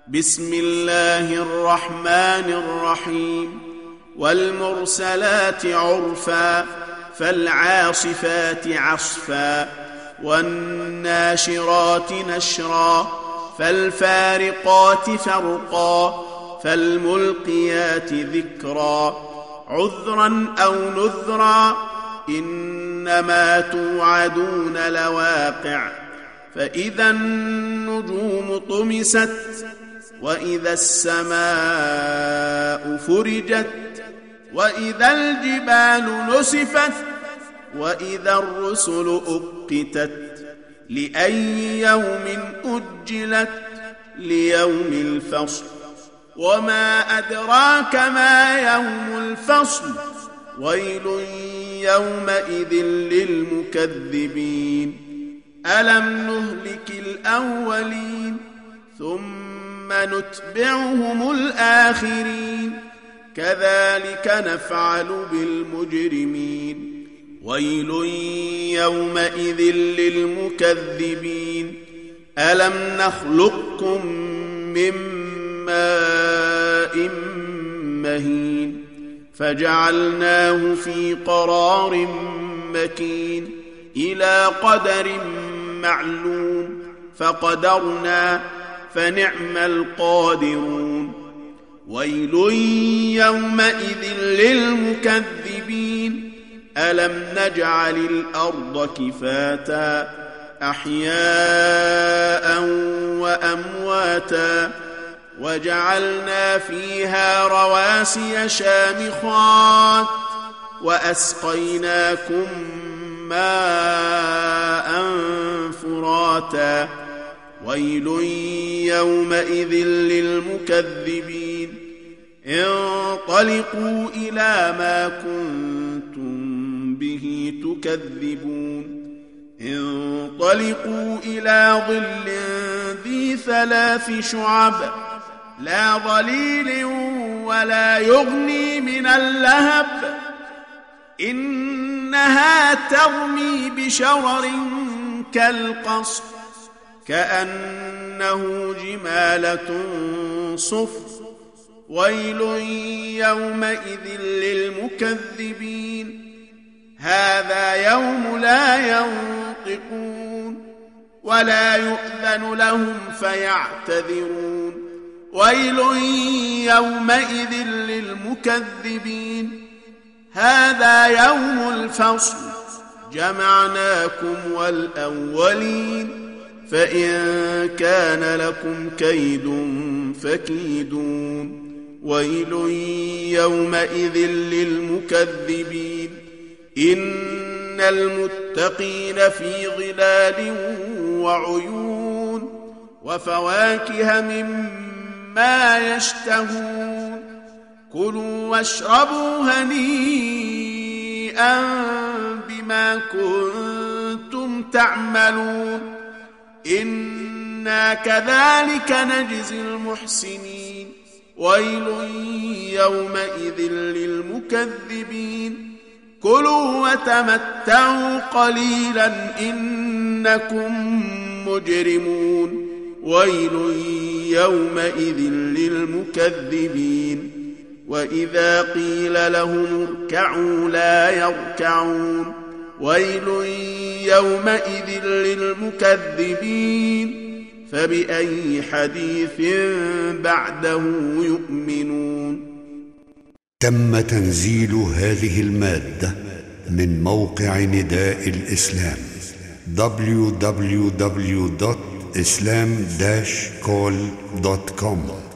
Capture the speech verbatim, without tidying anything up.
بسم الله الرحمن الرحيم والمرسلات عرفا فالعاصفات عصفا والناشرات نشرا فالفارقات فرقا فالملقيات ذكرا عذرا أو نذرا إنما توعدون لواقع فإذا النجوم طمست وإذا السماء فرجت وإذا الجبال نسفت وإذا الرسل أقتت لأي يوم أجلت ليوم الفصل وما أدراك ما يوم الفصل ويل يومئذ للمكذبين ألم نهلك الأولين ثم نتبعهم الآخرين كذلك نفعل بالمجرمين ويل يومئذ للمكذبين ألم نخلقكم من ماء مهين فجعلناه في قرار مكين إلى قدر معلوم فقدرنا فنعم القادرون ويل يومئذ للمكذبين ألم نجعل الأرض كفاتا أحياء وأمواتا وجعلنا فيها رواسي شامخات وأسقيناكم ماء فراتا ويل يومئذ للمكذبين انطلقوا إلى ما كنتم به تكذبون انطلقوا إلى ظل ذي ثلاث شعب لا ظليل ولا يغني من اللهب إنها ترمي بشرر كالقصر كأنه جمالة صفر ويل يومئذ للمكذبين هذا يوم لا ينطقون ولا يؤذن لهم فيعتذرون ويل يومئذ للمكذبين هذا يوم الفصل جمعناكم والأولين فإن كان لكم كيد فكيدون ويل يومئذ للمكذبين إن المتقين في ظلال وعيون وفواكه مما يشتهون كلوا واشربوا هنيئا بما كنتم تعملون إنا كذلك نجزي المحسنين ويل يومئذ للمكذبين كلوا وتمتعوا قليلا إنكم مجرمون ويل يومئذ للمكذبين وإذا قيل لهم اركعوا لا يركعون ويل يومئذ للمكذبين فبأي حديث بعده يؤمنون. تم تنزيل هذه المادة من موقع نداء الإسلام دبليو دبليو دبليو دوت إسلام داش كول دوت كوم.